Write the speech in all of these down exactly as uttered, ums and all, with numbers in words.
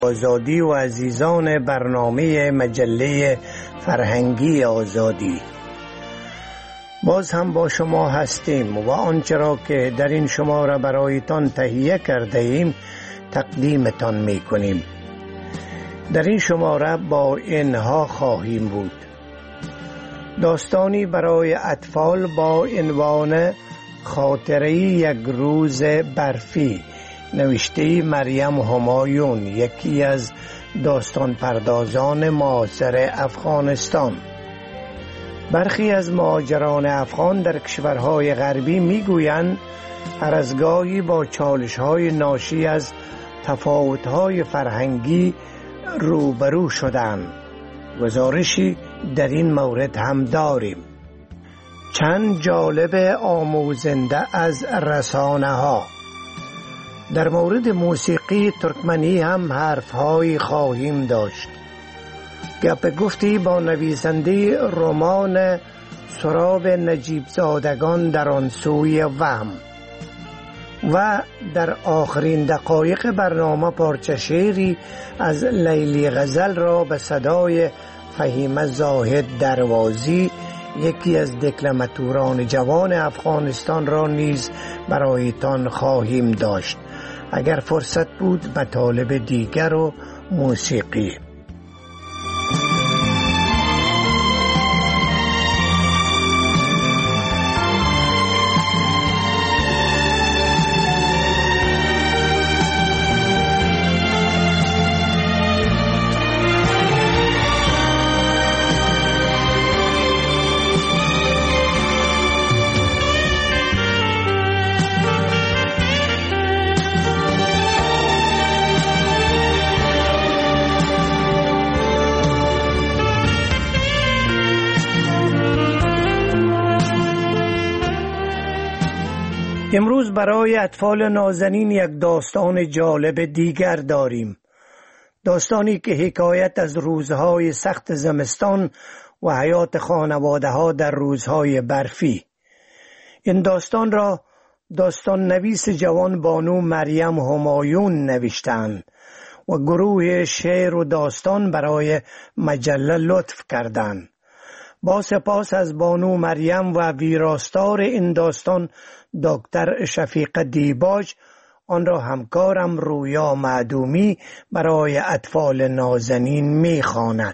آزادی و عزیزان برنامه مجله فرهنگی آزادی، باز هم با شما هستیم و آنچه را که در این شماره برایتان تهیه کرده ایم تقدیمتان می کنیم. در این شماره با اینها خواهیم بود: داستانی برای اطفال با عنوان خاطره یک روز برفی، نوشته مریم همایون، یکی از داستان پردازان معاصر افغانستان. برخی از مهاجران افغان در کشورهای غربی میگویند هر از گاهی با چالش‌های ناشی از تفاوت‌های فرهنگی روبرو شدند. گزارشی در این مورد هم داریم. چند جالب آموزنده از رسانه‌ها. در مورد موسیقی ترکمنی هم حرف‌هایی خواهیم داشت. گپ گفتی با نویسنده رمان سراب نجیب زادگان در آن سوی وهم. و در آخرین دقایق برنامه پارچه شعری از لیلی غزل را به صدای فهیمه زاهد دروازی، یکی از دکلماتوران جوان افغانستان را نیز برایتان خواهیم داشت. اگر فرصت بود مطالب دیگر و موسیقی. امروز برای اطفال نازنین یک داستان جالب دیگر داریم. داستانی که حکایت از روزهای سخت زمستان و حیات خانواده ها در روزهای برفی. این داستان را داستان نویس جوان بانو مریم همایون نوشتند و گروه شعر و داستان برای مجله لطف کردند. با سپاس از بانو مریم و ویراستار این داستان دکتر شفیق دیباج، آن را همکارم رویا معدومی برای اطفال نازنین می‌خواند.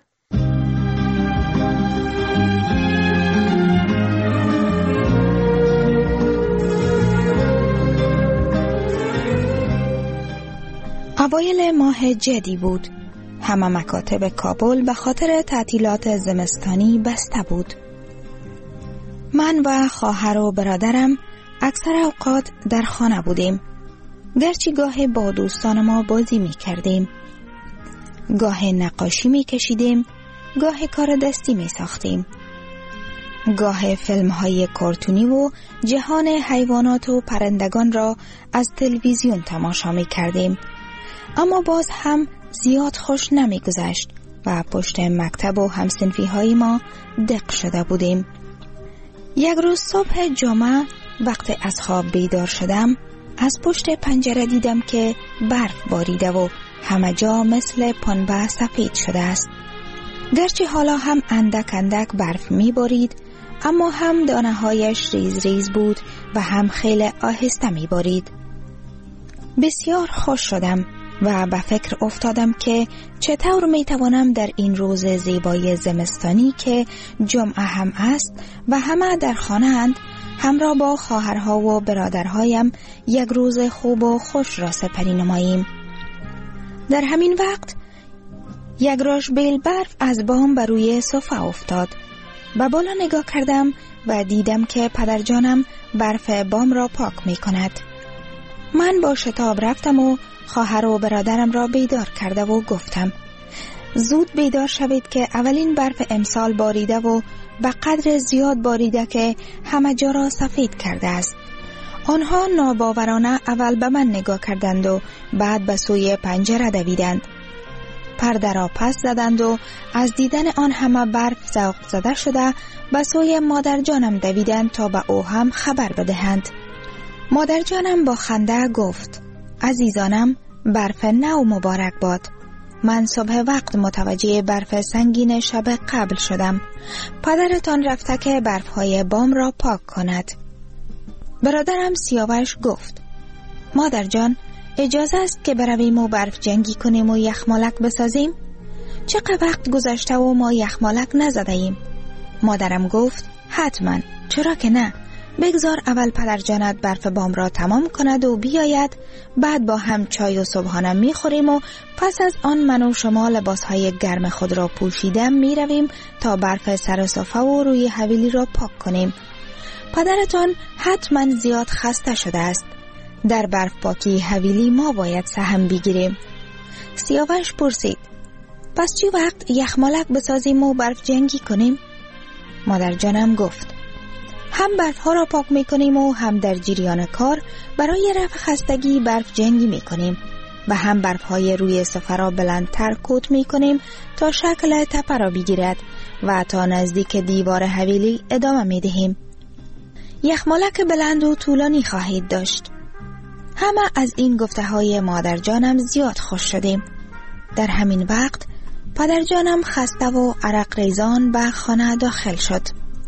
اوایل ماه جدی بود. همه مکاتب کابل به خاطر تعطیلات زمستانی بسته بود. من و خواهر و برادرم اکثر اوقات در خانه بودیم. گرچه گاه با دوستان ما بازی می کردیم، گاه نقاشی می کشیدیم، گاه کار دستی می ساختیم، گاه فیلم های کارتونی و جهان حیوانات و پرندگان را از تلویزیون تماشا می کردیم. اما باز هم زیاد خوش نمی گذشت و پشت مکتب و همسنفی های ما دق شده بودیم. یک روز صبح جمعه وقت از خواب بیدار شدم، از پشت پنجره دیدم که برف باریده و همه جا مثل پنبه سفید شده است. گرچه حالا هم اندک اندک برف می بارید، اما هم دانه هایش ریز ریز بود و هم خیلی آهسته می بارید. بسیار خوش شدم و به فکر افتادم که چطور می توانم در این روز زیبای زمستانی که جمعه هم است و همه در خانه اند، همراه با خواهرها و برادرهایم یک روز خوب و خوش را سپری نماییم. در همین وقت یک راش بیل برف از بام بر روی صفحه افتاد. به بالا نگاه کردم و دیدم که پدرجانم برف بام را پاک می کند. من با شتاب رفتم و خواهر و برادرم را بیدار کرده و گفتم زود بیدار شوید که اولین برف امسال باریده و به قدر زیاد باریده که همه جا را سفید کرده است. آنها ناباورانه اول به من نگاه کردند و بعد به سوی پنجره دویدند. پرده را پس زدند و از دیدن آن همه برف ذوق زده شده به سوی مادر جانم دویدند تا به او هم خبر بدهند. مادر جانم با خنده گفت عزیزانم، برف نو مبارک باد. من صبح وقت متوجه برف سنگین شب قبل شدم. پدرتان رفته که برفهای بام را پاک کند. برادرم سیاوش گفت: مادر جان، اجازه است که برویم و برف جنگی کنیم و یخمالک بسازیم؟ چقدر وقت گذشته و ما یخمالک نزده ایم؟ مادرم گفت: حتما، چرا که نه. بگذار اول پدر جانت برف بام را تمام کند و بیاید، بعد با هم چای و صبحانه می خوریم و پس از آن من و شما لباسهای گرم خود را پوشیده می رویم تا برف سر صفحه و روی حویلی را پاک کنیم. پدرتان حتما زیاد خسته شده است. در برف پاکی حویلی ما باید سهم بگیریم. سیاوش پرسید: پس چی وقت یخمالک بسازیم و برف جنگی کنیم؟ مادر جانم گفت: هم برف ها را پاک می کنیم و هم در جریان کار برای رفع خستگی برف جنگی می کنیم و هم برف های روی صفحه را بلندتر کوت می کنیم تا شکل تپه را بگیرد و تا نزدیک دیوار حویلی ادامه می دهیم. یخمالک بلند و طولانی خواهید داشت. همه از این گفته های مادر جانم زیاد خوش شدیم. در همین وقت پدر جانم خسته و عرق ریزان به خانه داخل شد.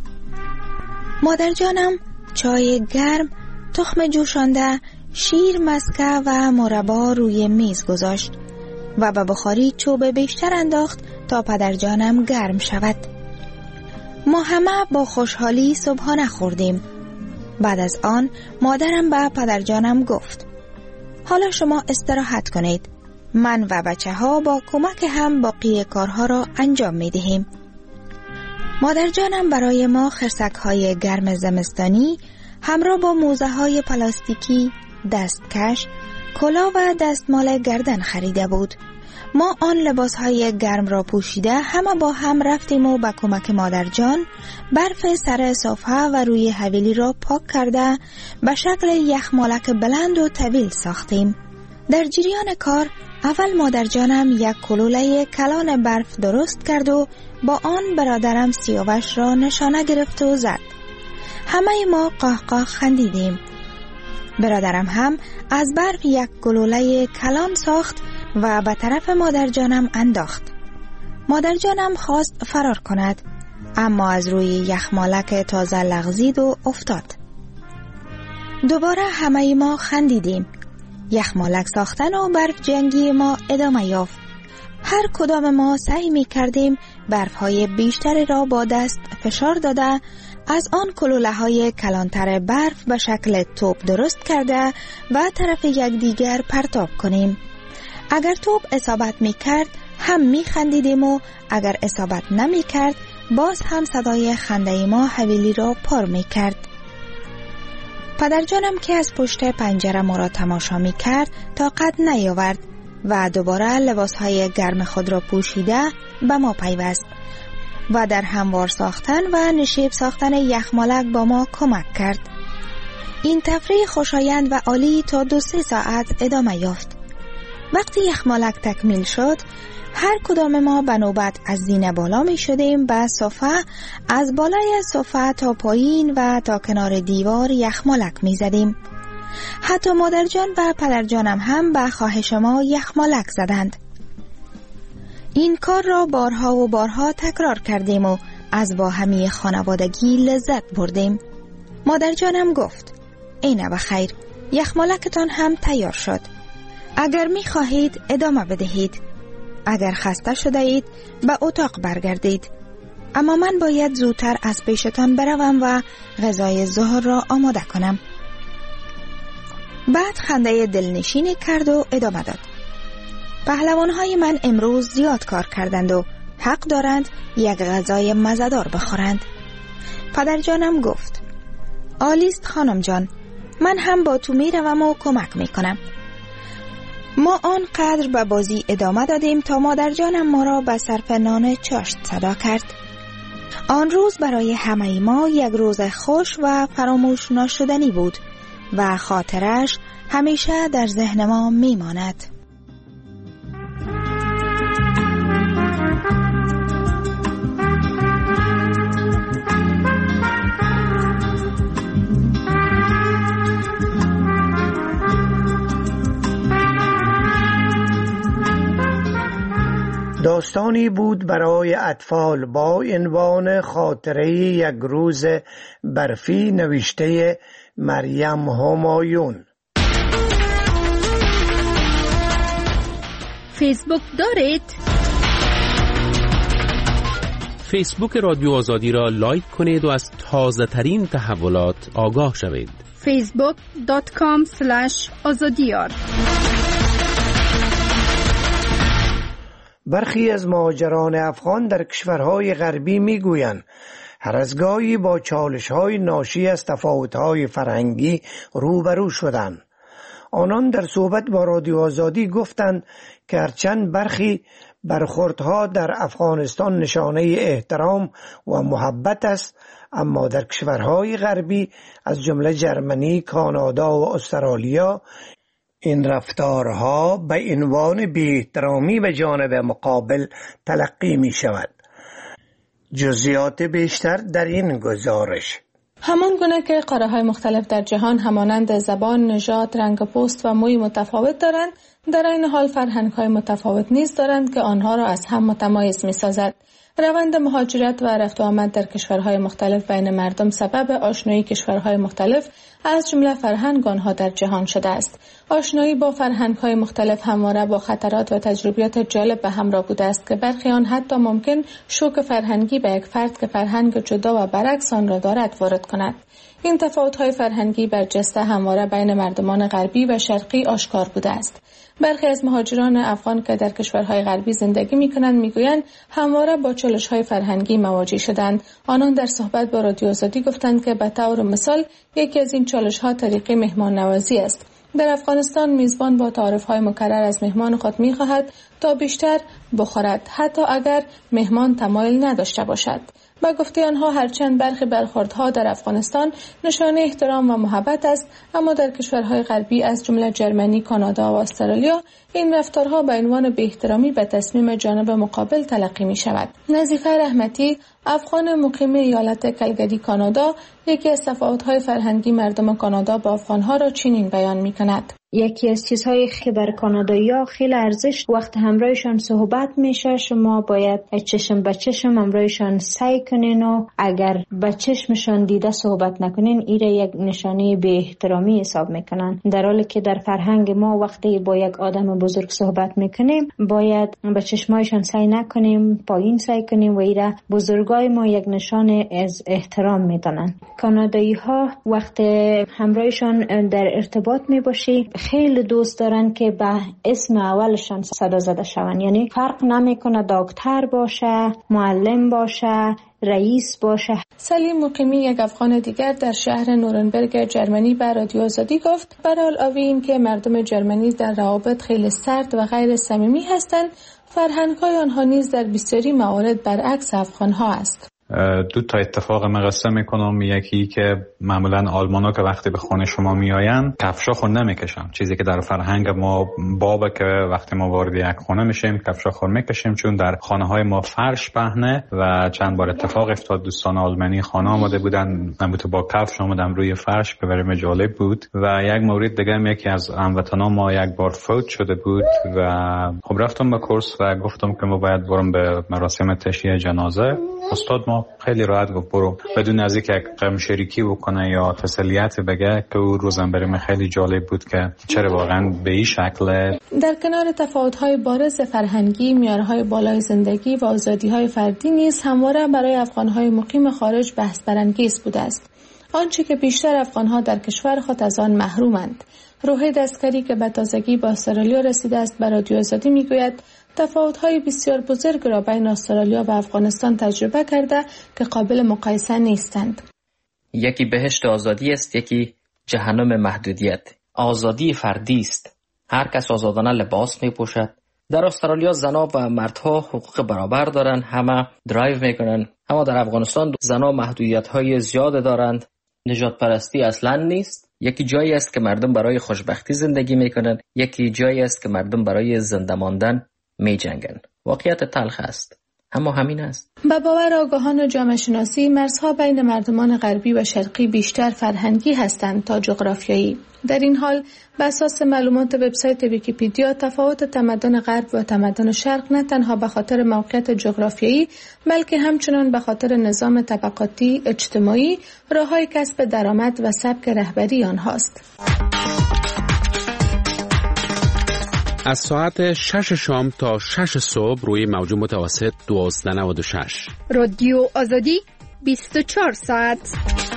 مادر جانم چای گرم، تخم جوشانده، شیر مسکه و مربا روی میز گذاشت و به بخاری چوب بیشتر انداخت تا پدر جانم گرم شود. ما همه با خوشحالی صبحانه خوردیم. بعد از آن مادرم به پدر جانم گفت: حالا شما استراحت کنید. من و بچه ها با کمک هم باقی کارها را انجام می دهیم. مادر جانم برای ما خرسک های گرم زمستانی همراه با موزه های پلاستیکی، دستکش، کلاه و دستمال گردن خریده بود. ما آن لباس های گرم را پوشیده همه با هم رفتیم و با کمک مادر جان برف سر صفحه و روی حویلی را پاک کرده به شکل یخمالک بلند و طویل ساختیم. در جریان کار اول مادر جانم یک کلوله کلان برف درست کرد و با آن برادرم سیاوش را نشانه گرفت و زد. همه ما قهقه خندیدیم. برادرم هم از برف یک گلوله کلان ساخت و به طرف مادر جانم انداخت. مادر جانم خواست فرار کند، اما از روی یخمالک تازه لغزید و افتاد. دوباره همه ما خندیدیم. یخمالک ساختن و برف جنگی ما ادامه یافت. هر کدام ما سعی می کردیم برف های بیشتری را با دست فشار داده از آن کلوله های کلانتر برف به شکل توپ درست کرده و طرف یکدیگر پرتاب کنیم. اگر توپ اصابت می کرد هم می خندیدیم و اگر اصابت نمی کرد باز هم صدای خنده ما حویلی را پر می کرد. پدر جانم که از پشت پنجره ما را تماشا می کرد طاقت نیاورد و دوباره لباس های گرم خود را پوشیده به ما پیوست و در هموار ساختن و نشیب ساختن یخمالک با ما کمک کرد. این تفریح خوشایند و عالی تا دو سه ساعت ادامه یافت. وقتی یخمالک تکمیل شد هر کدام ما به نوبت از زینه بالا می شدیم به صفحه، از بالای صفحه تا پایین و تا کنار دیوار یخمالک می زدیم. حتی مادر جان و پدر جانم هم به خواهش ما یخمالک زدند. این کار را بارها و بارها تکرار کردیم و از با همی خانوادگی لذت بردیم. مادر جانم گفت: اینه بخیر، یخمالکتان هم تیار شد. اگر می خواهید ادامه بدهید. اگر خسته شده اید به اتاق برگردید. اما من باید زودتر از پیشتان بروم و غذای ظهر را آماده کنم. بعد خنده دلنشینی کرد و ادامه داد: پهلوانهای من امروز زیاد کار کردند و حق دارند یک غذای مزه‌دار بخورند. پدر جانم گفت: عالیست خانم جان، من هم با تو می روم و کمک می کنم. ما آنقدر به بازی ادامه دادیم تا مادر جانم ما را به صرف نان چاشت صدا کرد. آن روز برای همه ما یک روز خوش و فراموش نشدنی بود و خاطرش همیشه در ذهن ما می ماند. داستانی بود برای اطفال با عنوان خاطره یک روز برفی، نوشته مریم همایون. فیسبوک دارید؟ فیسبوک رادیو آزادی را لایک کنید و از تازه ترین تحولات آگاه شوید. فیسبوک دات کام اسلش آزادیار. برخی از مهاجران افغان در کشورهای غربی میگویند هر از گاهی با چالش‌های ناشی از تفاوت‌های فرهنگی روبرو شدند. آنان در صحبت با رادیو آزادی گفتند که هرچند برخی برخوردها در افغانستان نشانه احترام و محبت است، اما در کشورهای غربی از جمله جرمنی، کانادا و استرالیا این رفتارها به عنوان بی‌احترامی به جانب مقابل تلقی می شود. جزئیات بیشتر در این گزارش. همان گونه که قاره‌های مختلف در جهان همانند زبان، نژاد، رنگ پوست و موی متفاوت دارند، در این حال فرهنگ‌های متفاوت نیز دارند که آنها را از هم متمایز می‌سازد. روند مهاجرت و رفت و آمد در کشورهای مختلف بین مردم سبب آشنایی کشورهای مختلف از جمله فرهنگ آنها در جهان شده است. آشنایی با فرهنگ‌های مختلف همواره با خطرات و تجربیات جالب به همراه بوده است که برخی آن حتی ممکن شوک فرهنگی به یک فرد که فرهنگ جدا و برعکس آن را دارد وارد کند. این تفاوت‌های فرهنگی برجسته همواره بین مردمان غربی و شرقی آشکار بوده است. برخی از مهاجران افغان که در کشورهای غربی زندگی می‌کنند می‌گویند همواره با چالش‌های فرهنگی مواجه شدند. آنان در صحبت با رادیو آزادی گفتند که به طور مثال یکی از این چالش‌ها طریق مهمان نوازی است. در افغانستان میزبان با تعارف‌های مکرر از مهمان خود می‌خواهد تا بیشتر بخورد، حتی اگر مهمان تمایل نداشته باشد. با گفته آنها هرچند برخی برخوردها در افغانستان نشانه احترام و محبت است، اما در کشورهای غربی از جمله جرمنی، کانادا و استرالیا این رفتارها به عنوان بی‌احترامی به تصمیم جانب مقابل تلقی می شود. نظیفه رحمتی، افغان مقیم ایالت کلگری کانادا، یکی از تفاوت‌های فرهنگی مردم کانادا با افغان‌ها را چنین بیان می‌کند: یکی از چیزهایی که بر کانادایی‌ها خیلی ارزش وقت همراهشان صحبت میشه، شما باید چشم به چشم همراهشان سعی کنین و اگر به چشمشان دیده صحبت نکنین ایره یک نشانه بی احترامی حساب میکنن، در حالی که در فرهنگ ما وقتی با یک آدم بزرگ صحبت میکنیم باید به چشمایشان سعی نکنیم، پایین سعی کنیم و ایره بزرگای ما یک نشانه از احترام میدونن. کانادایی‌ها وقت همراهشان در ارتباط میباشی خیلی دوست دارن که به اسم اولشان صدا زده شون، یعنی فرق نمیکنه دکتر باشه، معلم باشه، رئیس باشه. سلیم مقیمی، یک افغان دیگر در شهر نورنبرگ جرمنی به رادیو آزادی گفت برعلاوه این که مردم جرمنی در روابط خیلی سرد و غیر صمیمی هستند، فرهنگ‌های آنها نیز در بسیاری موارد برعکس افغان‌ها است. دو تا اتفاق مقصه میکنم. یکی که معمولا آلمانا که وقتی به خانه شما میآین کفشا خود نمیکشن، چیزی که در فرهنگ ما بابه که وقتی ما وارد یک خانه میشیم کفشا خود میکشیم، چون در خانه های ما فرش پهنه و چند بار اتفاق افتاد دوستان آلمانی خانه آمده بودن نبوده با کفش آمدن روی فرش که برای جالب بود. و یک مورد دیگه هم یکی از هموطنان ما یک بار فوت شده بود و خب رفتم به کورس و گفتم که ما باید برم به مراسم تشییع جنازه. استاد ما خیلی راحت گفت برو، بدون از اینکه غم شریکی بکنه یا تسلیت بگه، که او روزم برای من خیلی جالب بود که چرا واقعا به این شکل. در کنار تفاوت‌های بارز فرهنگی، معیارهای بالای زندگی و آزادی‌های فردی نیز همواره برای افغان‌های مقیم خارج بحث برانگیز بوده است. آنچه که بیشتر افغان‌ها در کشور خود از آن محرومند. روحید عسکری که به تازگی با استرالیا رسیده است به رادیو آزادی میگوید تفاوت‌های بسیار بزرگ را بین استرالیا و افغانستان تجربه کرده که قابل مقایسه نیستند. یکی بهشت آزادی است، یکی جهنم محدودیت. آزادی فردی است. هر کس آزادانه لباس می‌پوشد. در استرالیا زنها و مردها حقوق برابر دارند، همه درایو میکنن. اما در افغانستان زنها محدودیت‌های زیاد دارند. نژاد پرستی اصلاً نیست. یکی جایی است که مردم برای خوشبختی زندگی میکنند، یکی جایی است که مردم برای زنده ماندن می جنگن. واقعیت تلخ است. اما همین است. به باور آگاهان جامعه شناسی، مرزها بین مردمان غربی و شرقی بیشتر فرهنگی هستند تا جغرافیایی. در این حال بر اساس معلومات وبسایت ویکی‌پدیا، تفاوت تمدن غرب و تمدن شرق نه تنها به خاطر موقعیت جغرافیایی بلکه همچنان به خاطر نظام طبقاتی اجتماعی، راههای کسب درآمد و سبک رهبری آنهاست. از ساعت شش شام تا شش صبح روی موج متوسط دوازده نود و شش رادیو آزادی بیست و چهار ساعت.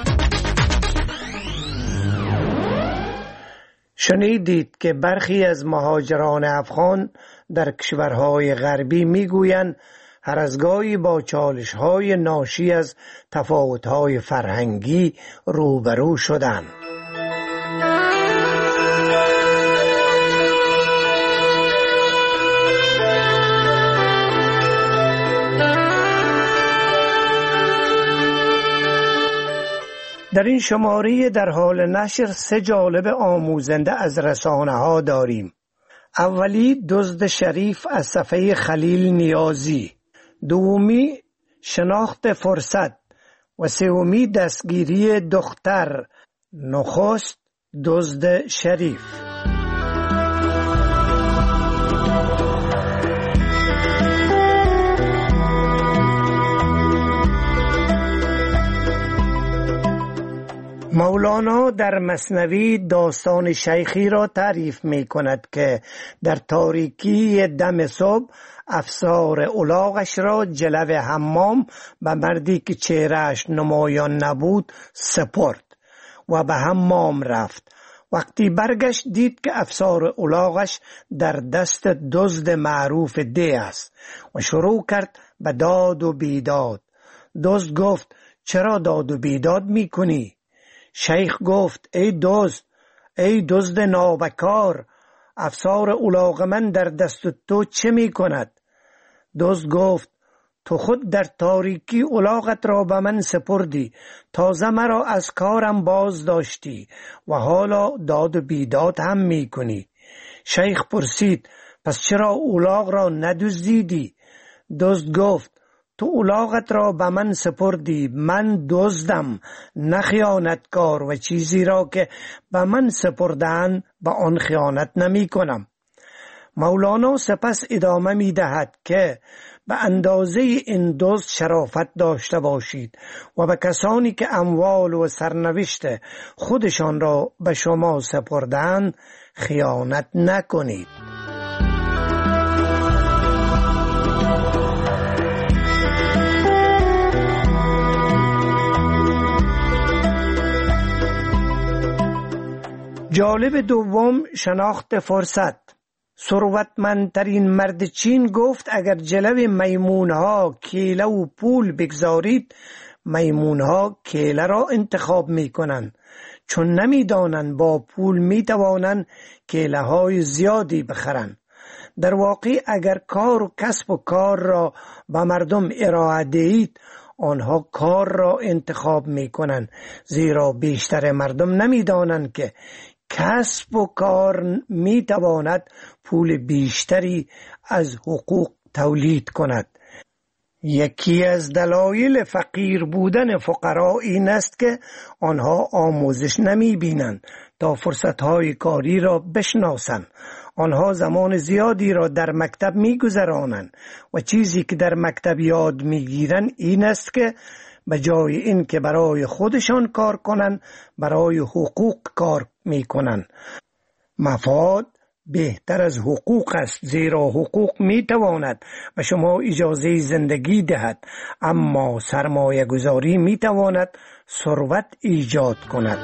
شنیدید که برخی از مهاجران افغان در کشورهای غربی میگویند هر از گاهی با چالش‌های ناشی از تفاوت‌های فرهنگی روبرو شدند. در این شماره در حال نشر سه جالب آموزنده از رسانه ها داریم. اولی دزد شریف از صفحه خلیل نیازی، دومی شناخت فرصت و سومی دستگیری دختر نخست دزد شریف. مولانا در مثنوی داستان شیخی را تعریف می کند که در تاریکی دم صبح افسار الاغش را جلو حمام به مردی که چهرهش نمایان نبود سپرد و به حمام رفت. وقتی برگشت دید که افسار الاغش در دست دزد معروف ده است و شروع کرد به داد و بیداد. دزد گفت چرا داد و بیداد می کنی؟ شیخ گفت ای دزد، ای دزد نابکار، افسار الاغ من در دست تو چه می کند؟ دزد گفت تو خود در تاریکی الاغت را به من سپردی، تازه مرا از کارم باز داشتی و حالا داد و بیداد هم می کنی. شیخ پرسید پس چرا الاغ را ندزدیدی؟ دزد گفت تو الاغت را به من سپردی، من دزدم نه خیانتکار و چیزی را که به من سپردن به آن خیانت نمی کنم. مولانا سپس ادامه می دهد که به اندازه این دزد شرافت داشته باشید و به کسانی که اموال و سرنوشت خودشان را به شما سپردن خیانت نکنید. جالب دوم شناخت فرصت. ثروتمندترین مرد چین گفت اگر جلو میمونها کیله و پول بگذارید میمونها کیله را انتخاب می کنند، چون نمی دانند با پول می توانند کیله های زیادی بخرند. در واقع اگر کار و کسب و کار را به مردم ارائه دهید آنها کار را انتخاب می کنند، زیرا بیشتر مردم نمی دانند که کسب و کار می تواند پول بیشتری از حقوق تولید کند. یکی از دلایل فقیر بودن فقرا این است که آنها آموزش نمی بینند تا فرصتهای کاری را بشناسند. آنها زمان زیادی را در مکتب می گذرانند و چیزی که در مکتب یاد می گیرند این است که به جای این که برای خودشان کار کنند برای حقوق کار می کنند. مفاد بهتر از حقوق است، زیرا حقوق می تواند به شما اجازه زندگی دهد، اما سرمایه گذاری می تواند ثروت ایجاد کند.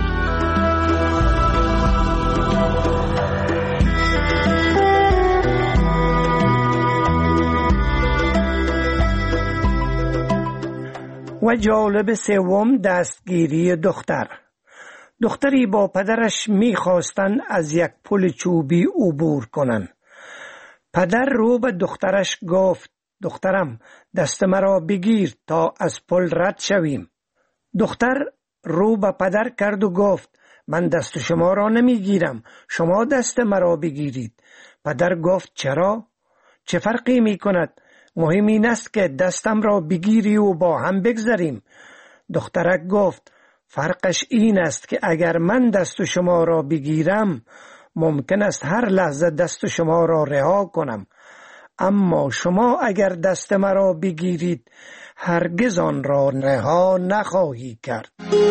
و جالب سوم دستگیری دختر. دختری با پدرش می‌خواستند از یک پل چوبی عبور کنند. پدر رو به دخترش گفت دخترم دست مرا بگیر تا از پل رد شویم. دختر رو به پدر کرد و گفت من دست شما را نمیگیرم، شما دست مرا بگیرید. پدر گفت چرا؟ چه فرقی می کند؟ مهم این است که دستم را بگیری و با هم بگذریم. دخترک گفت فرقش این است که اگر من دست شما را بگیرم ممکن است هر لحظه دست شما را رها کنم، اما شما اگر دست مرا بگیرید هرگز آن را رها نخواهی کرد.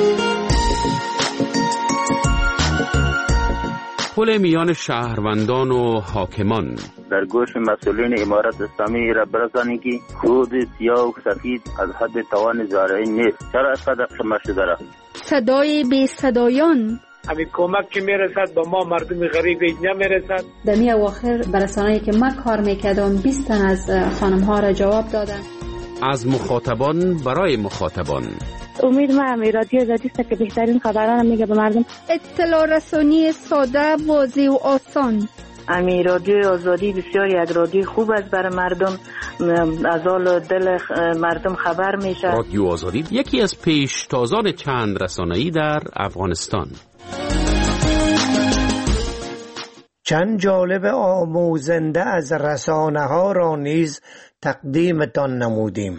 پل میان شهروندان و حاکمان. در گوش مسئولین امارت اسلامی را برسانی که خود سیاه و سفید از حد توان زارعین نیست. چرا اینقدر شمار شده را؟ صدای بی صدایان. همین کمک که میرسد به ما مردم غریب نمیرسد. در می اواخر برسانه‌ای که ما کار میکردم بیست تن از خانم ها را جواب دادن. از مخاطبان برای مخاطبان. امید ما همی رادیو آزادی است که بهترین خبران میگه به مردم. اطلاع رسانی ساده، واضح و آسان. امی رادیو آزادی بسیار یک رادیو خوب است برای مردم، از حال دل مردم خبر میشه. رادیو آزادی یکی از پیشتازان چند رسانه‌ای در افغانستان. چند جالب آموزنده از رسانه ها را نیز تقدیمتان نمودیم.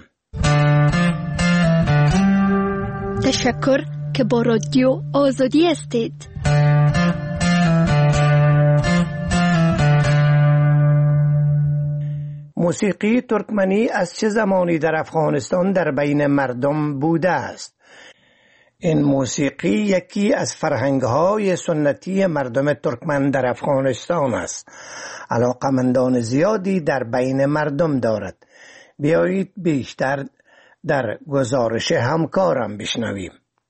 تشکر که با رادیو آزادی هستید. موسیقی ترکمنی از چه زمانی در افغانستان در بین مردم بوده است؟ این موسیقی یکی از فرهنگ‌های سنتی مردم ترکمن در افغانستان است. علاقمندان زیادی در بین مردم دارد. بیایید بیشتر در گزارش همکارم بشنویم.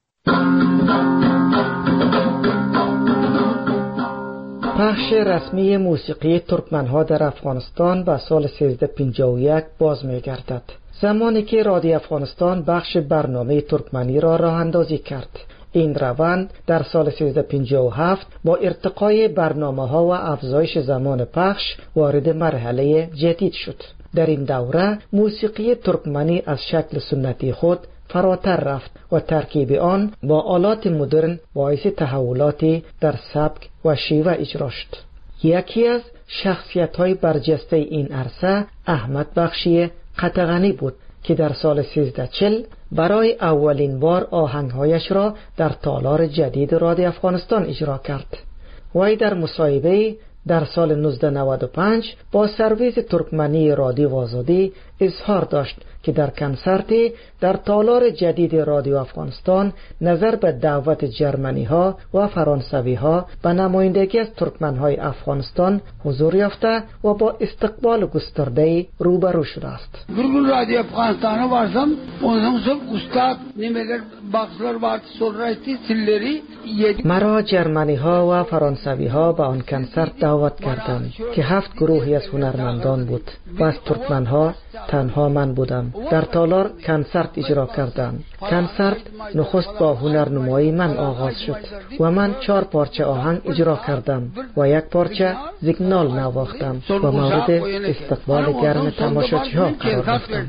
پخش رسمی موسیقی ترکمن‌ها در افغانستان به سال سیزده پنجاه و یک باز می‌گردد. زمانی که رادیو افغانستان بخش برنامه ترکمنی را راه اندازی کرد. این روند در سال سیزده پنجاه و هفت با ارتقای برنامه‌ها و افزایش زمان پخش وارد مرحله جدید شد. در این دوره موسیقی ترکمنی از شکل سنتی خود فراتر رفت و ترکیب آن با آلات مدرن باعث تحولاتی در سبک و شیوه اجرا شد. یکی از شخصیت‌های برجسته این عرصه احمد بخشی قطغنی بود که در سال سیزده چل برای اولین بار آهنگهایش را در تالار جدید رادیو افغانستان اجرا کرد. وی در مصاحبه در سال نوزده نود و پنج با سرویس ترکمنی رادیو آزادی اظهار داشت که در کنسرتی در تالار جدید رادیو افغانستان نظر به دعوت جرمنی ها و فرانسوی ها به نمایندگی از ترکمن های افغانستان حضور یافته و با استقبال گسترده روبرو شده است. گروه رادیو افغانستان وارسام اونم سب استاد نیمگر باکسلر وارد سولرایتی سیلری. مرا جرمنی ها و فرانسوی ها به آن کنسرت دعوت کردند که هفت گروهی از هنرمندان بود و از ترکمن ها تنها من بودم. در تالار کنسرت اجرا کردند. کنسرت نخست با هنرنمایی من آغاز شد و من چهار پارچه آهنگ اجرا کردم و یک پارچه زیگنال نواختم و مورد استقبال گرم تماشاچی ها قرار گرفتم.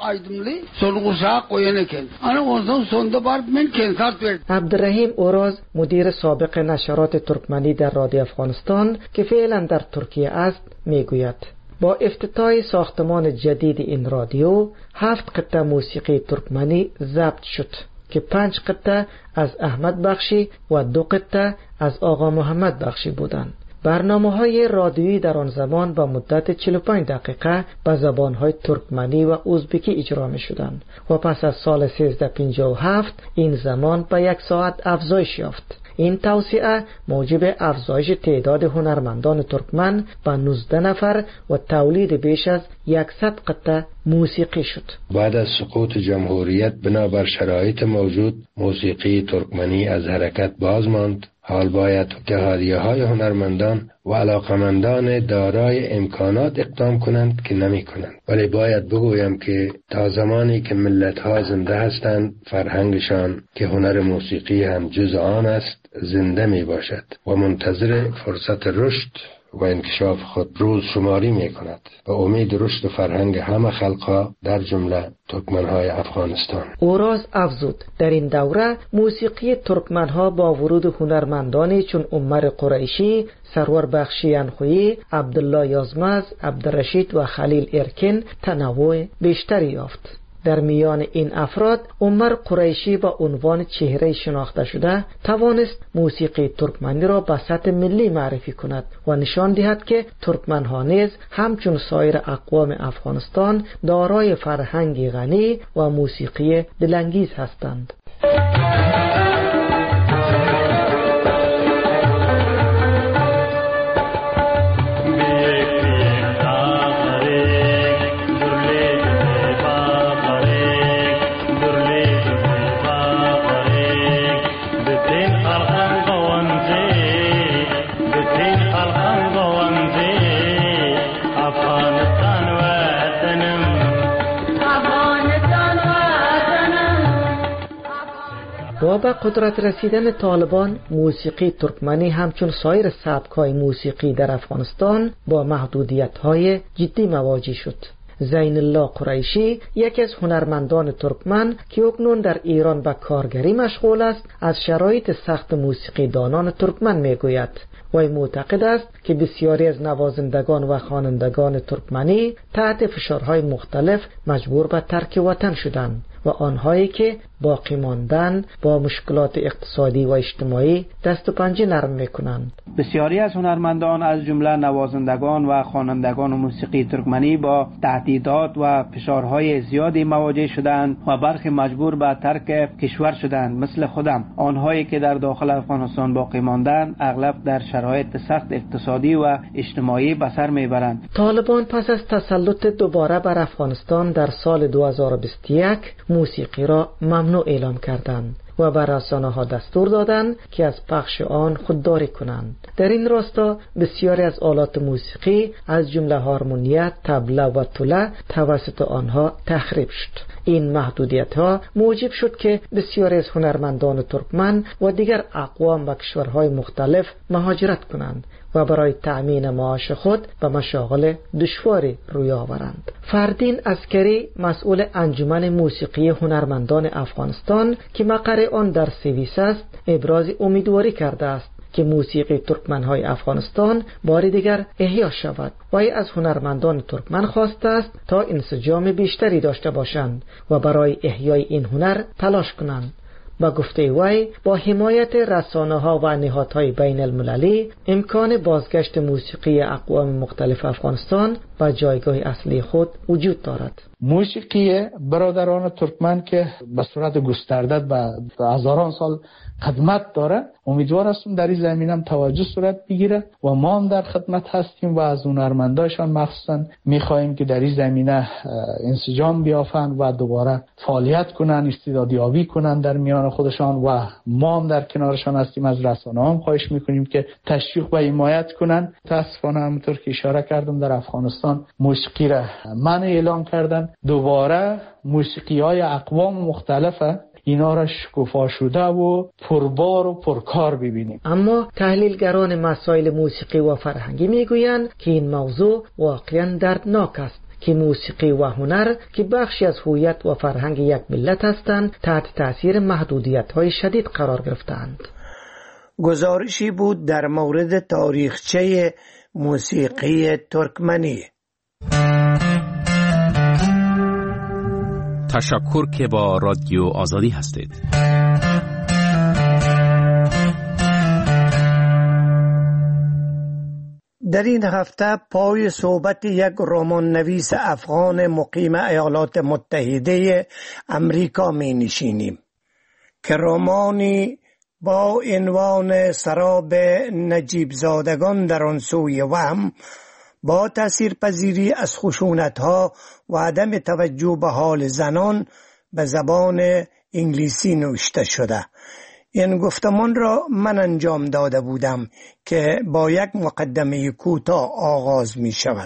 عبدالرحیم اوراز مدیر سابق نشرات ترکمنی در رادیو افغانستان که فعلا در ترکیه است میگوید با افتتاح ساختمان جدید این رادیو هفت قطعه موسیقی ترکمنی ضبط شد که پنج قطعه از احمد بخشی و دو قطعه از آقا محمد بخشی بودند. برنامه‌های رادیویی در آن زمان با مدت چهل و پنج دقیقه به زبان‌های ترکمنی و ازبکی اجرا می‌شدند و پس از سال سیزده پنجاه و هفت این زمان به یک ساعت افزایش یافت. این توسعه موجب افزایش تعداد هنرمندان ترکمن به نوزده نفر و تولید بیش از صد قطعه موسیقی شد. بعد از سقوط جمهوریت بنابر شرایط موجود موسیقی ترکمنی از حرکت باز ماند. حال باید اتحادیه‌های هنرمندان و علاقمندان دارای امکانات اقدام کنند که نمی کنند. ولی باید بگویم که تا زمانی که ملت‌ها زنده هستند فرهنگشان که هنر موسیقی هم جز آن است زنده می باشد و منتظر فرصت رشد و انکشاف خود روز شماری می کند و امید رشد فرهنگ همه خلقها در جمله ترکمنهای افغانستان. او راز افزود در این دوره موسیقی ترکمنها با ورود هنرمندانی چون عمر قریشی، سرور بخشی انخویی، عبدالله یازمز، عبدالرشید و خلیل ارکن تنوع بیشتری یافت. در میان این افراد عمر قریشی با عنوان چهره شناخته شده توانست موسیقی ترکمنی را به سطح ملی معرفی کند و نشان دهد که ترکمنها نیز همچون سایر اقوام افغانستان دارای فرهنگی غنی و موسیقی دلانگیز هستند. با به قدرت رسیدن طالبان موسیقی ترکمنی همچون سایر سبک‌های موسیقی در افغانستان با محدودیت‌های جدی مواجه شد. زین الله قریشی یکی از هنرمندان ترکمن که اکنون در ایران به کارگری مشغول است از شرایط سخت موسیقی دانان ترکمن میگوید. وی معتقد است که بسیاری از نوازندگان و خوانندگان ترکمنی تحت فشارهای مختلف مجبور به ترک وطن شدند و آنهایی که باقی ماندن با مشکلات اقتصادی و اجتماعی دست و پنجه نرم میکنند. بسیاری از هنرمندان از جمله نوازندگان و خوانندگان موسیقی ترکمنی با تهدیدات و فشارهای زیادی مواجه شدند و برخی مجبور به ترک کشور شدند. مثل خودم آنهایی که در داخل افغانستان باقی ماندند اغلب در شرایط سخت اقتصادی و اجتماعی به سر میبرند. طالبان پس از تسلط دوباره بر افغانستان در سال دو هزار و بیست و یک موسیقی را ممنوع اعلام کردند و بر رسانه‌ها دستور دادند که از پخش آن خودداری کنند. در این راستا بسیاری از آلات موسیقی از جمله هارمونیه، طبله و توله توسط آنها تخریب شد. این محدودیت‌ها موجب شد که بسیاری از هنرمندان ترکمن و دیگر اقوام و کشورهای مختلف مهاجرت کنند و برای تأمین معاش خود به مشاغل دشواری روی آورند. فردین عسکری مسئول انجمن موسیقی هنرمندان افغانستان که مقر آن در سوئیس است ابراز امیدواری کرده است که موسیقی ترکمنهای افغانستان بار دیگر احیا شود. وی از هنرمندان ترکمن خواسته است تا انسجام بیشتری داشته باشند و برای احیای این هنر تلاش کنند. با گفته وی با حمایت رسانه‌ها و نهادهای بین المللی امکان بازگشت موسیقی اقوام مختلف افغانستان به جایگاه اصلی خود وجود دارد. موسیقی برادران ترکمن که به صورت گسترده به هزاران سال خدمت داره، امیدوار هستم در این زمینه توجه صورت بگیره و ما هم در خدمت هستیم و از هنرمندایشان مخصوصا میخواهیم که در این زمینه انسجام بیافن و دوباره فعالیت کنن، استعدادیابی کنن در میان خودشان و ما هم در کنارشان هستیم. از رسانه‌ها هم خواهش میکنیم که تشویق و حمایت کنن. متاسفانه همونطور که اشاره کردم در افغانستان موسیقی را منع اعلام کردن. دوباره موسیقی های اقوام مختلفه اینا را شکوفا شده و پربار و پرکار ببینیم. اما تحلیلگران مسائل موسیقی و فرهنگی میگویند که این موضوع واقعا دردناک است که موسیقی و هنر که بخشی از هویت و فرهنگ یک ملت هستند تحت تاثیر محدودیت‌های شدید قرار گرفتند. گزارشی بود در مورد تاریخچه موسیقی ترکمنی. تشکر که با رادیو آزادی هستید. در این هفته پای صحبت یک رمان نویس افغان مقیم ایالات متحده امریکا می نشینیم که رمانی با عنوان سراب نجیب زادگان در آن سوی وهم با تاثیرپذیری از خشونت‌ها و عدم توجه به حال زنان به زبان انگلیسی نوشته شده. این گفتمان را من انجام داده بودم که با یک مقدمه کوتاه آغاز می شود.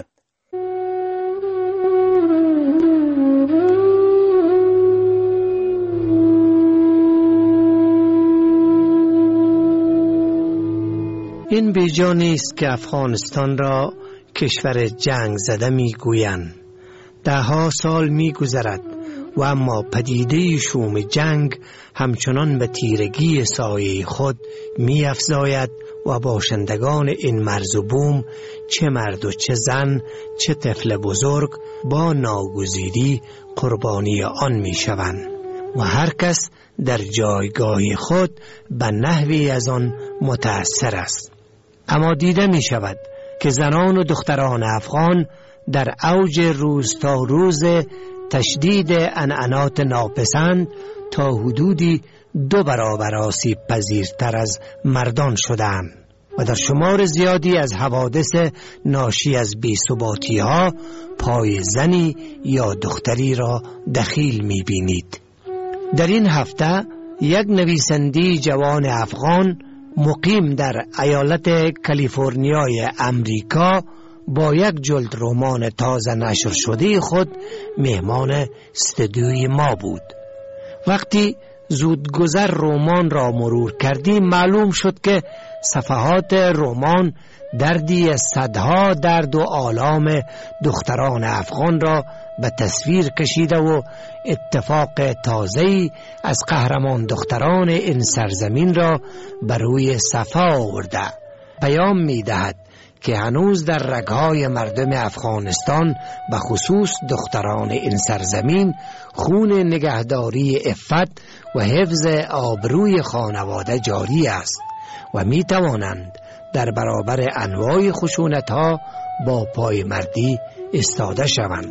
این بیجا نیست که افغانستان را کشور جنگ زده می گویند. ده ها سال می گذرد و اما پدیده شوم جنگ همچنان به تیرگی سایه خود می افزاید و باشندگان این مرز و بوم، چه مرد و چه زن، چه طفل بزرگ، با ناگزیری قربانی آن می شوند و هر کس در جایگاه خود به نحوی از آن متأثر است. اما دیده می شود که زنان و دختران افغان در اوج روز تا روز تشدید عنعنات ناپسند تا حدودی دو برابر آسیب پذیرتر از مردان شدند و در شمار زیادی از حوادث ناشی از بی‌ثباتی ها پای زنی یا دختری را دخیل می بینید. در این هفته یک نویسنده جوان افغان مقیم در ایالت کالیفرنیای امریکا با یک جلد رمان تازه نشر شده خود مهمان استودیوی ما بود. وقتی زودگذر رمان را مرور کردیم معلوم شد که صفحات رمان دردی از صدها درد و آلام دختران افغان را به تصویر کشیده و اتفاق تازه‌ای از قهرمان دختران این سرزمین را بر روی صفحه آورده. پیام می دهد که هنوز در رگهای مردم افغانستان به خصوص دختران این سرزمین خون نگهداری عفت و حفظ آبروی خانواده جاری است و می توانند در برابر انواع خشونت‌ها با پای مردی ایستاده شوند.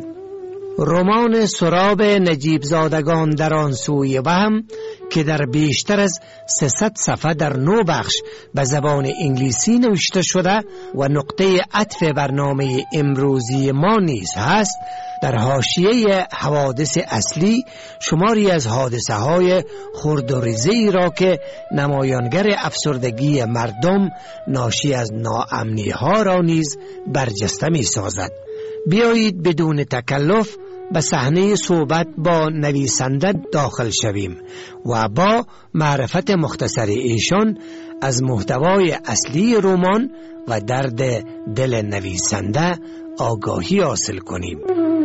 رمان سراب نجیب زادگان در آن سوی وهم که در بیشتر از سیصد صفحه در نو بخش به زبان انگلیسی نوشته شده و نقطه عطف برنامه امروزی ما نیز هست، در حاشیه حوادث اصلی شماری از حادثه های خرد و ریزه‌ای را که نمایانگر افسردگی مردم ناشی از ناامنی ها را نیز برجسته می سازد. بیایید بدون تکلف به صحنه صحبت با نویسنده داخل شویم و با معرفت مختصر ایشان از محتوای اصلی رمان و درد دل نویسنده آگاهی حاصل کنیم.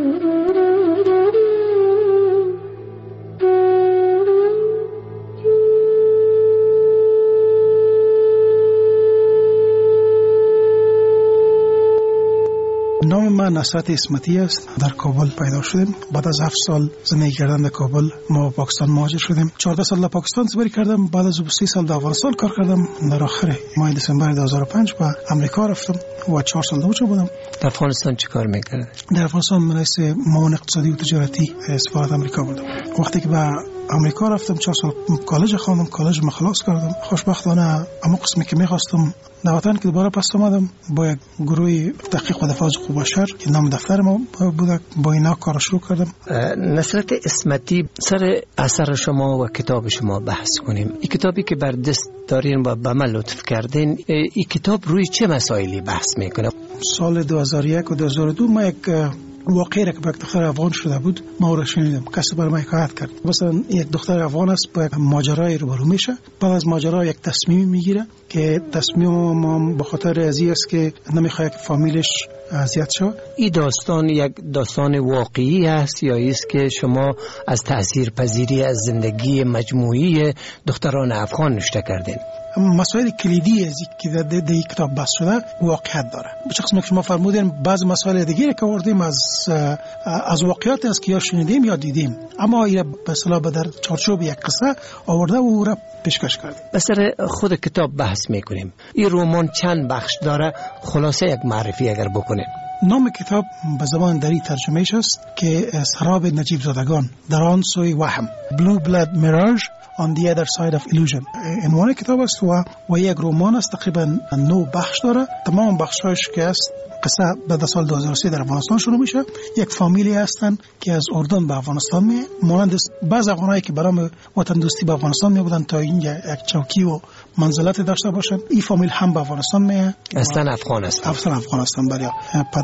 نام من نصرت اسمتی است. در کابل پیدا شدیم. بعد از هفت سال زندگی کردن در کابل ما پاکستان مهاجر شدیم. چهارده سال در پاکستان سپری کردم. بعد از سی سال در افغانستان کار کردم. در آخر ماه دسامبر دو هزار و پنج به امریکا رفتم و چهار سال دوچه بودم. در افغانستان چه کار میکردی؟ در افغانستان رئیس معاون اقتصادی و تجارتی سفارت امریکا بودم. وقتی که به امریکا رفتم چهار سال کالج خواندم. کالج ما خلاص کردم. خوشبختانه اما قسمی که می‌خواستم در وطن که دوباره پس آمدم با یک گروه تحقیق و دفاع از حقوق بشر که نام دفتر ما بود، با اینا کار شروع کردم. نصرت اسمتی، سر اثر شما و کتاب شما بحث کنیم. این کتابی که بر دست دارین و به من لطف کردین، این کتاب روی چه مسائلی بحث میکنه؟ سال دو هزار و یک و دو هزار و دو ما یک واقعی را که با یک دختر افغان شده بود ما را شنیدم. کسی برای ما حکایت کرد. مثلا یک دختر افغان است با یک ماجرای روبرو میشه، بعد از ماجرا یک تصمیم میگیره که تصمیم ما به خاطر ازی است که نمیخواد که فامیلش اذیت شود. این داستان یک داستان واقعی است یا است که شما از تاثیرپذیری از زندگی مجموعی دختران افغان نوشته کردین؟ مسائل کلیدی از که در این کتاب بحث شده واقعیت داره. به قسمی که شما فرمودین بعض مسائل دیگری که آوردیم از از واقعیت است که یا شنیدیم یا دیدیم، اما این به اصطلاح در چارچوب یک قصه آورده و او را پیشکش کردیم. به سر خود کتاب بحث میکنیم. این رمان چند بخش داره؟ خلاصه یک معرفی اگر بکنید. نام کتاب به زبان دری ترجمهش است که سراب نجیب زادگان در آن سوی وهم، Blue Blood Mirage on the other side of illusion. عنوان کتاب است و و یک رمان است. تقریبا نه بخش داره. تمام بخش‌هاش که است قصه بعد سال دو هزار و سه در افغانستان شروع میشه. یک فامیلی هستن که از اردن به افغانستان می مانند بعض افغانایی که برای وطن دوستی به افغانستان می بودن تا اینجا یک چوکی و منزلت داشته باشن. این فامیل هم به افغانستان می اصلا افغان است. اصلا افغانستان برای پدر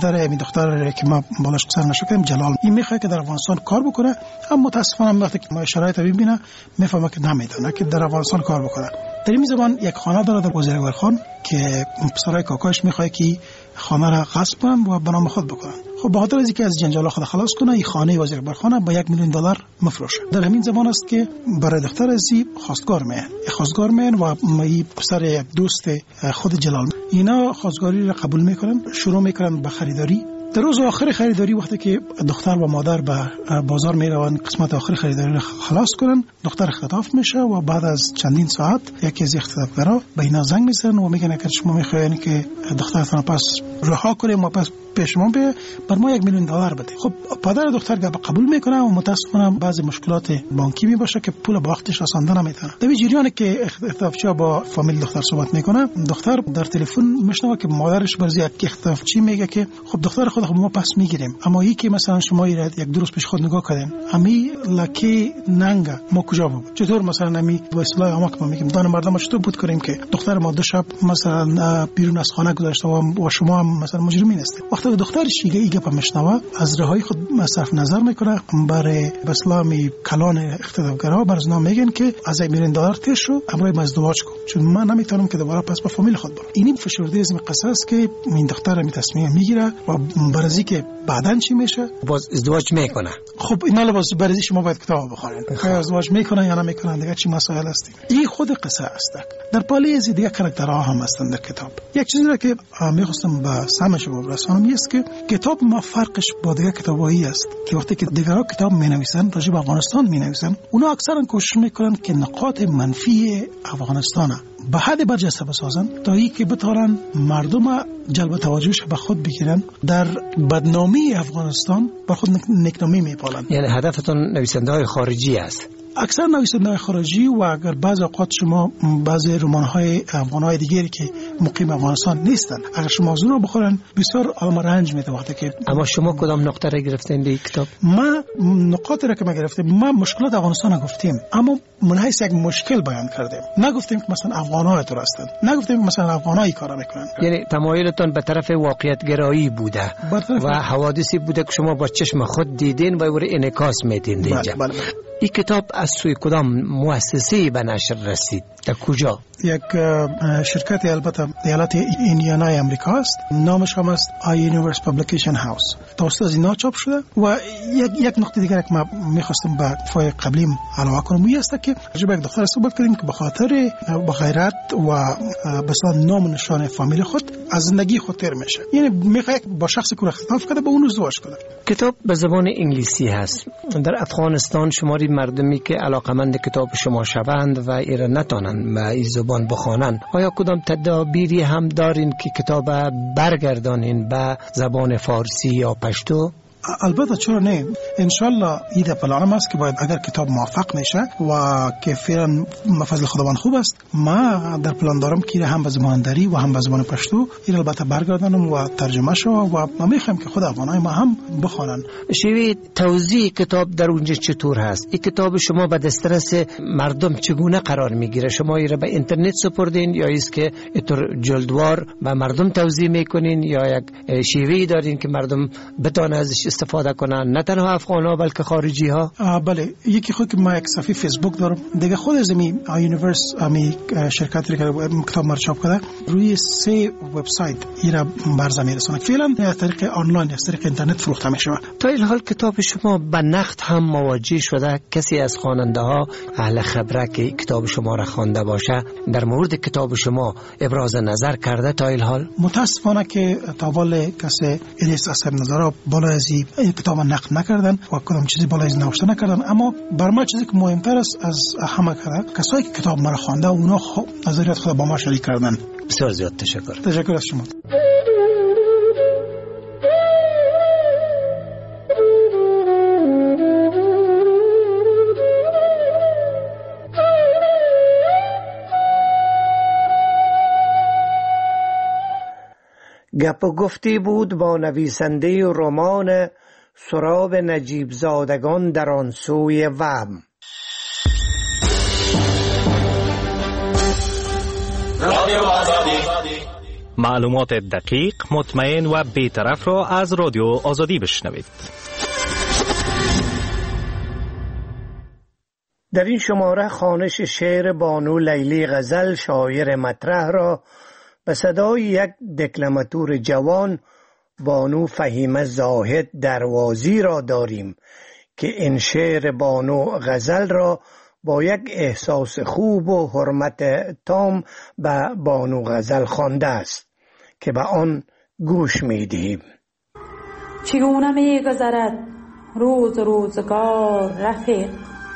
پسر می دختر که ما بالاش قصر نشکم جلال، این میخواد که در افغانستان کار بکنه، اما متاسفانه وقتی که ما شرایط رو ببینه میفهمه که نمیتونه که در افغانستان کار بکنه. در این زبان یک خانه داره در وزیرگرخان که پسرای کاکاش میخواد که خانه را غصب کنن و به نام خود بکنن. خب به خاطر اینکه از جنجال خود خلاص کنه، این خانه وزیرگرخان با یک میلیون دلار مفروشه. در همین زمان است که برای دختر ازی خواستگار میان خواستگار میان و این پسر یک دوست خود جلال، اینا خواستگاری را قبول میکنن، شروع میکنن به خریداری. در روز آخر خریداری وقتی که دختر و مادر به بازار میروند قسمت آخر خریداری را خلاص کنن، دختر اختطاف میشه و بعد از چندین ساعت یکی از اختطافگرا به اینا زنگ میزنن و میگن که شما میخواین که دخترتون پس رها کنیم و پس پیش ما به بر ما یک میلیون دلار بده. خب پدر دختر قبول میکنه و متاسفانه بعضی مشکلات بانکی می باشه که پول با وقتش رسانده نمیتونه. در جریانی که اختطافچی با فامیل دختر صحبت میکنه، دختر در تلفن میشنوه که مادرش برای یک اختطافچی میگه که خب دختر خود خب ما پس میگیریم، اما این که مثلا شما یک دو روز پیش خود نگاه کردین امی لکه ننگا ما کجا بود؟ چطور مثلا امی با اصطلاح عامه ما میگیم دان مردم چطور بود کنیم که دختر ما دو شب مثلا بیرون از خانه گذاشته و شما هم مثلا مجرمین هستید. وقتی دخترش دیگه ایگه پا میشنوه از رهایی خود صرف نظر میکنه، برای به اسلامی کلان اختطافگرا برز نام میگن که از یک میلیون دلار تیر شو امروز ازدواج کن، چون من نمیتونم که دوباره پس با فامیل خود برم. اینی فشرده از قصه است که این دختر می تصمیم میگیره و برزی که بعدن چی میشه باز ازدواج میکنه. خب اینا باز برزی شما باید کتاب بخونید که ازدواج میکنه یا نمیکنه دیگه چی مسائل است. این خود قصه است. در پالی از دیگه کاراکترها هم هستند در کتاب. یک چیزی را که میخواستم به سمش برسونم است که کتاب ما فرقش با دیگه کتابایی است که وقتی که دیگرها کتاب مینویسن راجع به افغانستان مینویسن، اونا اکثرا کوشش میکنن که نقاط منفی افغانستان به حد برجسته بسازن تا ای که بتوانن مردم جلب توجهش به خود بگیرن، در بدنامی افغانستان بر خود نکنامی میپالن. یعنی هدفتون نویسنده های خارجی است؟ اکثر نویسنده خارجی و اگر بعض اوقات شما بعضی رمان‌های افغان‌های دیگری که مقیم افغانستان نیستن اگر شما موضوع رو بخورن بسیار آدم رنج میده وقتی که. اما شما کدام نقطه را گرفتین در کتاب؟ ما نقاطی را که ما گرفتیم، ما مشکلات افغانستان گفتیم اما من حیث یک مشکل بیان کردیم، نگفتیم که مثلا افغان‌ها تو هستن، نگفتیم که مثلا افغان‌ها کارا میکنن. یعنی تمایلتون به طرف واقعیت گرایی بوده و حوادثی بوده که شما با چشم خود دیدین و اون انعکاس میدین اینجا. بله بله. این کتاب از سوی کدام مؤسسه‌ای به نشر رسید؟ در کجا؟ یک شرکت البته ایالت ایندیانا امریکا است، نامش هم است آی یونیورس پابلیکیشن هاوس، توسط از اینا چاپ شده. و یک یک نکته دیگه که ما می‌خواستم به فای قبلیم علاوه کنم این است که راجع یک دختر صحبت کردیم که به خاطر با غیرت و به اصطلاح نام و نشان فامیل خود از زندگی خود تیر میشه، یعنی میخواد با شخصی که اختطاف کرده با اون ازدواج کنه. کتاب به زبان انگلیسی هست. در افغانستان شماری مردمی که علاقمند کتاب شما شوند و ایره نتانند به این زبان بخوانند، آیا کدام تدابیری هم دارین که کتاب برگردانین به زبان فارسی یا پشتو؟ البته چرا نه، انشالله ایده پلانم است که باید اگر کتاب موفق میشه و که فعلا مفضل خداوند خوب است، ما در پلان دارم که هم به زبان دری و هم به زبان پشتو این البته برگردانم و ترجمه شو و ما میخوایم که خود افغانای ما هم بخوانن. شوی توزیع کتاب در اونجا چطور هست؟ این کتاب شما به دسترس مردم چگونه قرار میگیره؟ شما این را به اینترنت سپردین یا است که اینطور جلدوار به مردم توزیع میکنین یا یک شیوهی دارین که مردم بتونن ازش استفاده کنن، نه تنها افغان‌ها بلکه خارجی ها؟ بله، یکی خود که ما یک صفحه فیسبوک دارم، دیگه خود از می یونیورس امی شرکتی که کتاب ما چاپ کرده روی سه وبسایت ایرا برزه میرسونه. فعلا از طریق آنلاین از طریق اینترنت فروخته میشه. تا این حال کتاب شما به نقد هم مواجه شده؟ کسی از خواننده ها اهل خبره که کتاب شما را خوانده باشه در مورد کتاب شما ابراز نظر کرده تا این حال؟ متاسفانه که تا والا کسی الیس اثر نظر بالا از این کتاب نقد نکردن و کدام چیزی بالای از نوشته نکردن، اما بر ما چیزی که مهمتر است از همه کرده کسایی که کتاب مرا خوانده و اونا نظریات خود با ما شریک کردن. بسیار زیاد تشکر. تشکر از شما. گپ و گفتی بود با نویسنده رمان سراب نجیب زادگان در آن سوی وهم. معلومات دقیق، مطمئن و بی‌طرف را از رادیو آزادی بشنوید. در این شماره خوانش شعر بانو لیلی غزل شاعر مطرح را به صدای یک دکلماتور جوان بانو فهیمه زاهد دروازی را داریم که این شعر بانو غزل را با یک احساس خوب و حرمت تام به بانو غزل خوانده است که به آن گوش می دهیم. چگونه می گذرد روز روزگار رفیق،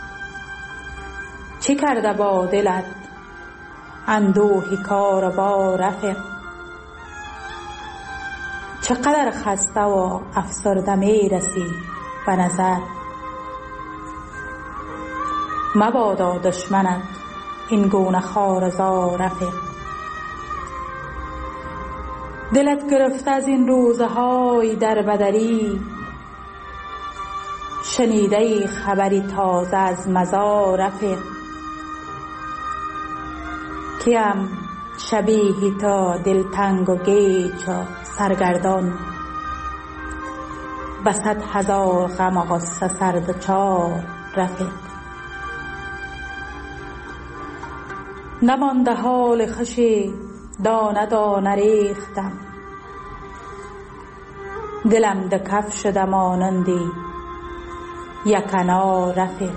چه کرده با دلت اندوهی کار با رفیق، چقدر خسته و افسرده می رسی به نظر، مبادا دشمنت این گونه خوارزا رفیق. دلت گرفته از این روزهای در بدری، شنیده خبری تازه از مزار رفیق، کیم شبیهی تا دلتنگ و گیج و سرگردان، به صد هزار غم و غصه سردچار رفیق. نمانده حال خوشی دانه دانه ریختم، دلم ده کف شده مانندی یک انار رفیق.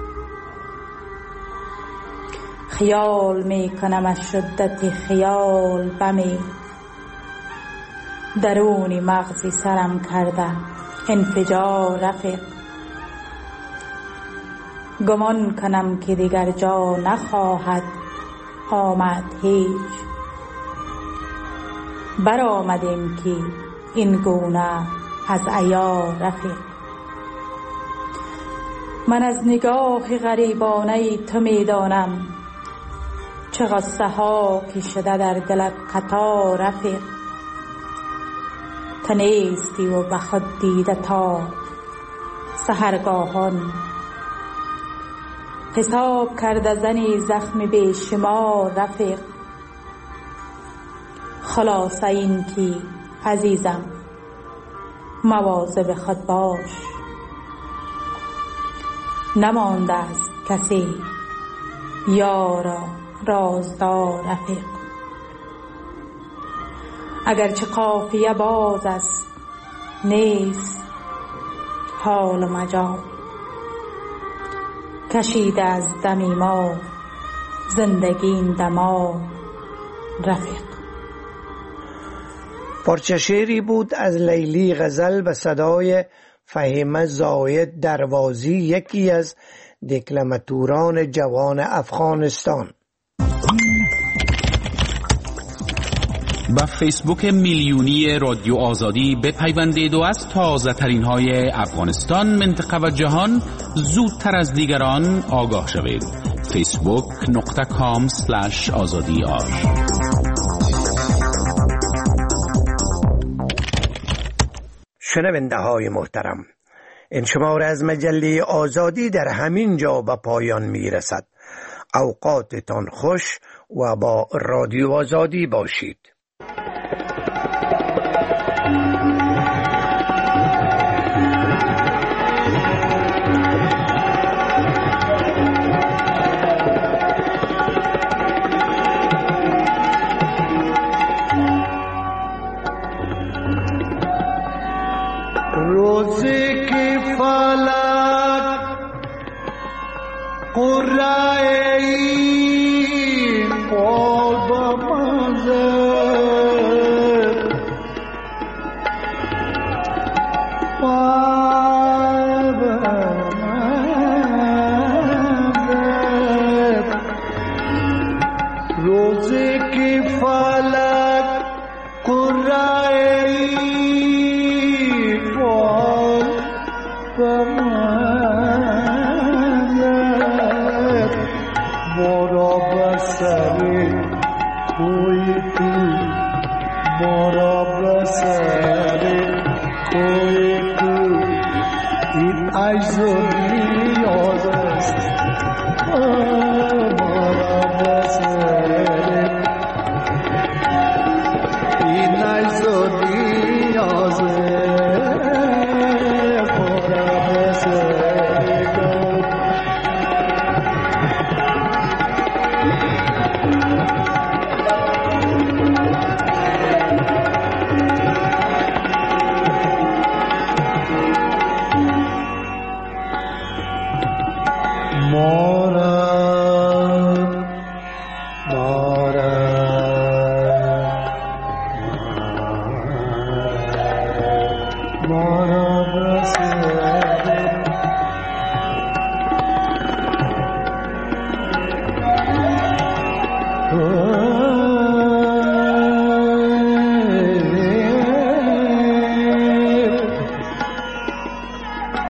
خیال می کنم از شدت خیال بمی، درونی مغزی سرم کرده انفجار رفیق. گمان کنم که دیگر جا نخواهد آمد هیچ، برآمدیم که این گونه از عیار رفیق. من از نگاه غریبانه تو می دانم، چه غصه ها که شده در دلت قطار رفیق. تنیستی و به خود دیده تا سحرگاهان، حساب کرده زنی زخم بی شمار رفیق. خلاصه این که عزیزم مواظب خود باش، نمانده است کسی یارا رازدار رفیق. اگرچه قافیه باز است نیست حال مجال، کشیده از دمی ما زندگی این دمار رفیق. پارچه شعری بود از لیلی غزل به صدای فهیمه زاهد دروازی، یکی از دکلماتوران جوان افغانستان. با فیسبوک میلیونی رادیو آزادی بپیوندید و از تازه ترین های افغانستان، منطقه و جهان زودتر از دیگران آگاه شوید. فیسبوک نقطه کام سلش آزادی آر. شنونده های محترم، این شماره از مجله آزادی در همین جا به پایان می رسد. اوقاتتان خوش و با رادیو آزادی باشید. روزی که فلک قرعه‌ای بال با منظر بال با منظر، روزی که فلک قرعه‌ای بارا بسری کوی تو، بارا بسری کوی تو، این عجز و نیاز است. بارا بسری ما